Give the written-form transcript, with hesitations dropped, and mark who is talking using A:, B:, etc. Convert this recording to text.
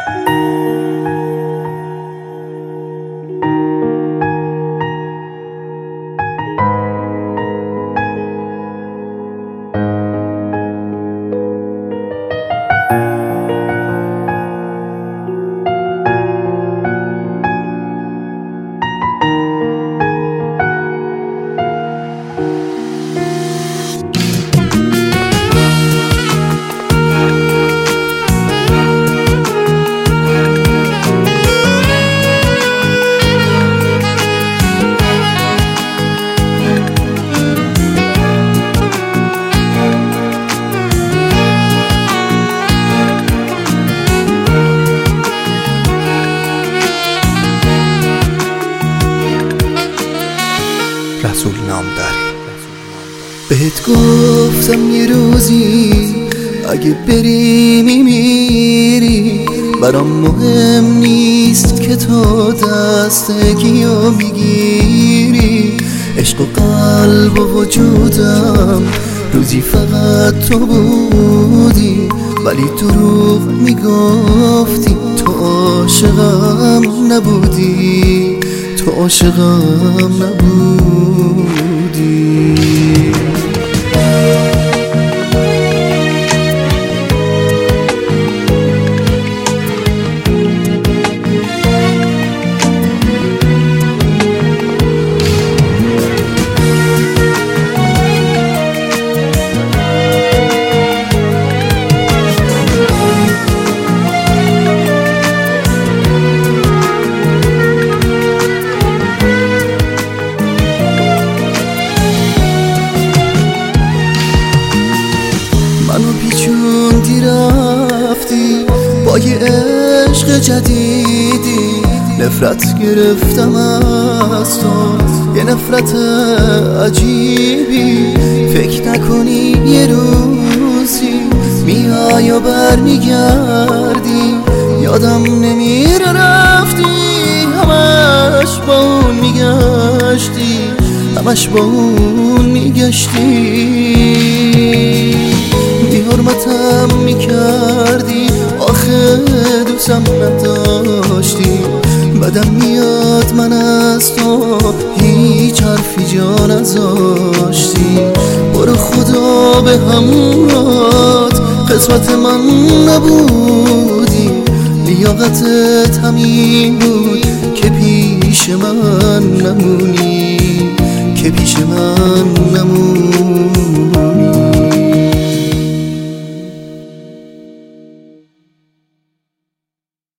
A: رسول نامداری. بهت گفتم یه روزی اگه بری میمیری، برام مهم نیست که تو دست کیو میگیری. عشق و قلب و وجودم روزی فقط تو بودی، ولی دروغ میگفتی تو عاشقم نبودی، تو عاشقم نبودی. منو پیچوندی رفتی با یه عشق جدیدی، نفرت گرفتم از تو، یه نفرت عجیبی. فکر نکنی یه روزی میای و برمیگردی، یادم نمیره رفتی، همش با اون میگشتی، همش با اون میگشتی. حرمتم میکردی، آخه دوستم نداشتی. بدم میاد من از تو هیچ حرفی جا نذاشتی. برو خدا به همونات قسمت من نبودی، لیاقتت همین بود که پیش من نمونی، که پیش من نمونی.